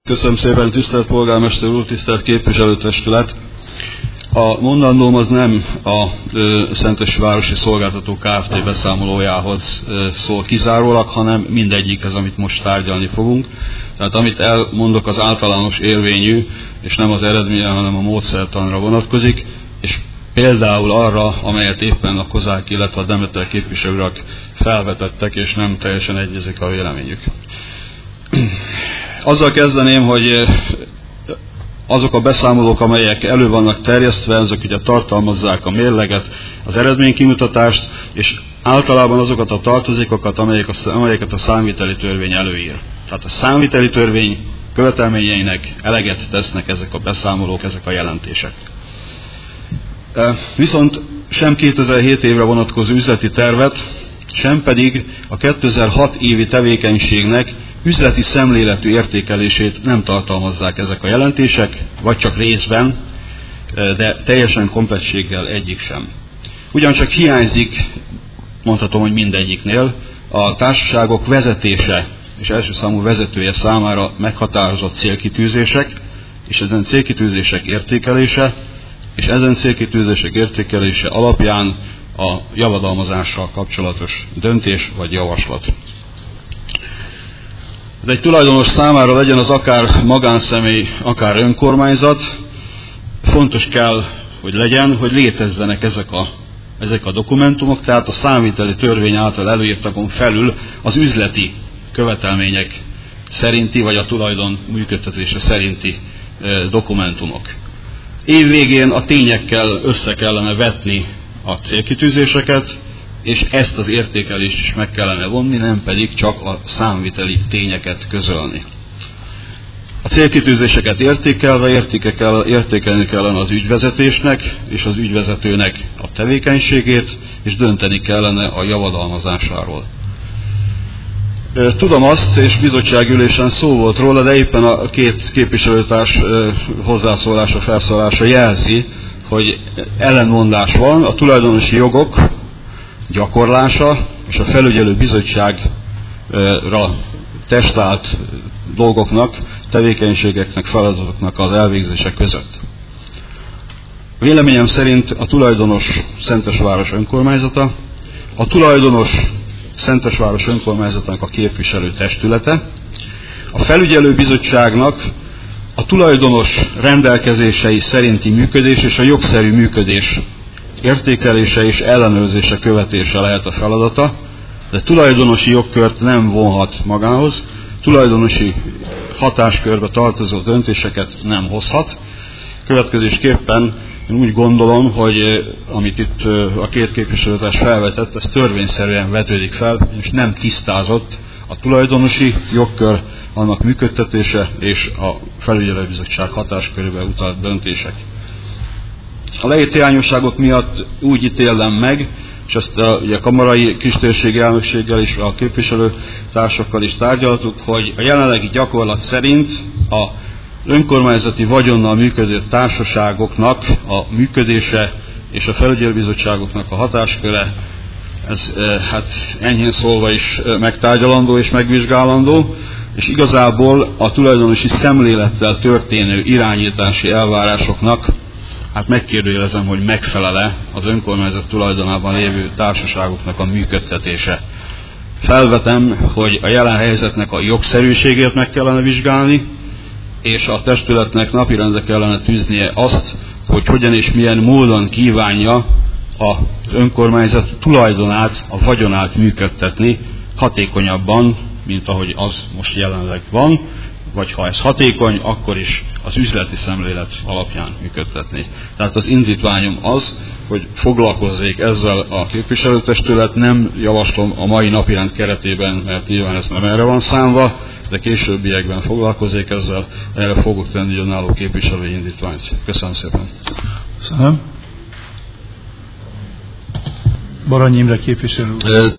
Köszönöm szépen, tisztelt polgármester úr, tisztelt képviselőtestület! A mondandóm az nem a Szentesvárosi Szolgáltató Kft. Beszámolójához szól kizárólag, hanem mindegyikhez, amit most tárgyalni fogunk. Tehát amit elmondok, az általános érvényű, és nem az eredménye, hanem a módszertanra vonatkozik, és például arra, amelyet éppen a Kozák, illetve a Demeter képviselők felvetettek, és nem teljesen egyezik a véleményük. Azzal kezdeném, hogy azok a beszámolók, amelyek elő vannak terjesztve, azok ugye tartalmazzák a mérleget, az eredménykimutatást, és általában azokat a tartozékokat, amelyeket a számviteli törvény előír. Tehát a számviteli törvény követelményeinek eleget tesznek ezek a beszámolók, ezek a jelentések. Viszont sem 2007 évre vonatkozó üzleti tervet, sem pedig a 2006 évi tevékenységnek üzleti szemléletű értékelését nem tartalmazzák ezek a jelentések, vagy csak részben, de teljesen komplettséggel egyik sem. Ugyancsak hiányzik, mondhatom, hogy mindegyiknél, a társaságok vezetése és első számú vezetője számára meghatározott célkitűzések, és ezen célkitűzések értékelése, és ezen célkitűzések értékelése alapján a javadalmazással kapcsolatos döntés vagy javaslat. De egy tulajdonos számára, legyen az akár magánszemély, akár önkormányzat, fontos kell, hogy legyen, hogy létezzenek ezek a dokumentumok, tehát a számviteli törvény által előírtakon felül az üzleti követelmények szerinti, vagy a tulajdon működtetése szerinti dokumentumok. Év végén a tényekkel össze kellene vetni a célkitűzéseket, és ezt az értékelést is meg kellene vonni, nem pedig csak a számviteli tényeket közölni. A célkitűzéseket értékelve értékelni kellene az ügyvezetésnek és az ügyvezetőnek a tevékenységét, és dönteni kellene a javadalmazásáról. Tudom azt, és bizottságülésen szó volt róla, de éppen a két képviselőtárs felszólása jelzi, hogy ellenmondás van a tulajdonosi jogok gyakorlása és a felügyelő bizottságra testált dolgoknak, tevékenységeknek, feladatoknak az elvégzése között. Véleményem szerint a tulajdonos Szentesváros önkormányzata, a tulajdonos Szentesváros önkormányzatának a képviselő testülete, a felügyelő bizottságnak a tulajdonos rendelkezései szerinti működés és a jogszerű működés értékelése és ellenőrzése követése lehet a feladata, de tulajdonosi jogkört nem vonhat magához, tulajdonosi hatáskörbe tartozó döntéseket nem hozhat. Következésképpen én úgy gondolom, hogy amit itt a két képviselőtárs felvetett, ez törvényszerűen vetődik fel, és nem tisztázott a tulajdonosi jogkör, annak működtetése és a felügyelőbizottság hatáskörébe utalt döntések. A leírt hiányosságok miatt úgy ítélem meg, és ezt a kamarai kistérségi elnökséggel és a képviselőtársakkal is tárgyaltuk, hogy a jelenlegi gyakorlat szerint a önkormányzati vagyonnal működő társaságoknak a működése és a felügyelőbizottságoknak a hatásköre, ez hát enyhén szólva is megtárgyalandó és megvizsgálandó, és igazából a tulajdonosi szemlélettel történő irányítási elvárásoknak hát megkérdőjelezem, hogy megfelele az önkormányzat tulajdonában lévő társaságoknak a működtetése. Felvetem, hogy a jelen helyzetnek a jogszerűségét meg kellene vizsgálni, és a testületnek napirendre kellene tűznie azt, hogy hogyan és milyen módon kívánja az önkormányzat tulajdonát, a vagyonát működtetni hatékonyabban, mint ahogy az most jelenleg van, vagy ha ez hatékony, akkor is az üzleti szemlélet alapján működtetni. Tehát az indítványom az, hogy foglalkozzék ezzel a képviselőtestület, nem javaslom a mai napirend keretében, mert nyilván ez nem erre van számva, de későbbiekben foglalkozzék ezzel, erre fogok tenni önálló képviselői indítványt. Köszönöm szépen. Köszönöm. Baranyi Imre képviselő.